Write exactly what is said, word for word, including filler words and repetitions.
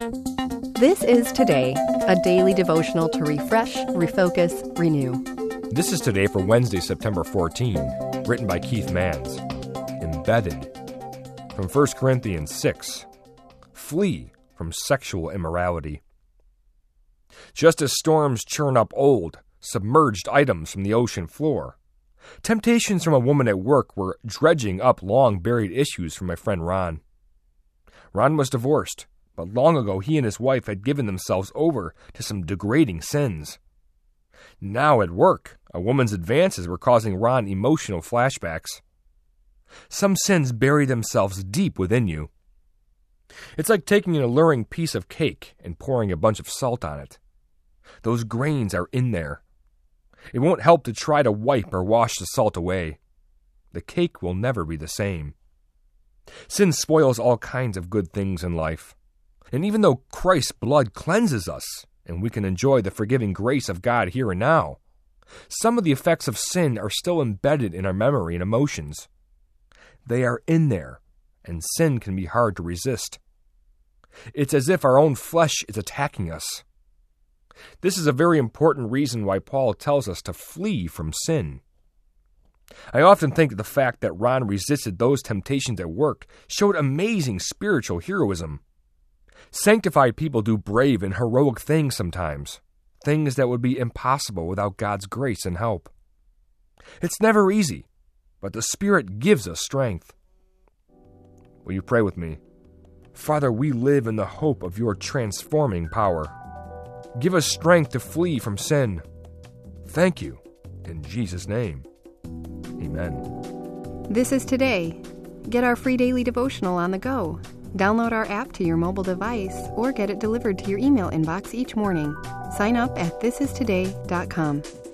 This is Today, a daily devotional to refresh, refocus, renew. This is Today for Wednesday, September fourteenth, written by Keith Manns. Embedded. From First Corinthians six. Flee from sexual immorality. Just as storms churn up old, submerged items from the ocean floor, temptations from a woman at work were dredging up long-buried issues from my friend Ron. Ron was divorced, but long ago he and his wife had given themselves over to some degrading sins. Now at work, a woman's advances were causing Ron emotional flashbacks. Some sins bury themselves deep within you. It's like taking an alluring piece of cake and pouring a bunch of salt on it. Those grains are in there. It won't help to try to wipe or wash the salt away. The cake will never be the same. Sin spoils all kinds of good things in life. And even though Christ's blood cleanses us, and we can enjoy the forgiving grace of God here and now, some of the effects of sin are still embedded in our memory and emotions. They are in there, and sin can be hard to resist. It's as if our own flesh is attacking us. This is a very important reason why Paul tells us to flee from sin. I often think the fact that Ron resisted those temptations at work showed amazing spiritual heroism. Sanctified people do brave and heroic things sometimes, things that would be impossible without God's grace and help. It's never easy, but the Spirit gives us strength. Will you pray with me? Father, we live in the hope of your transforming power. Give us strength to flee from sin. Thank you. In Jesus' name, amen. This is Today. Get our free daily devotional on the go. Download our app to your mobile device or get it delivered to your email inbox each morning. Sign up at this is today dot com.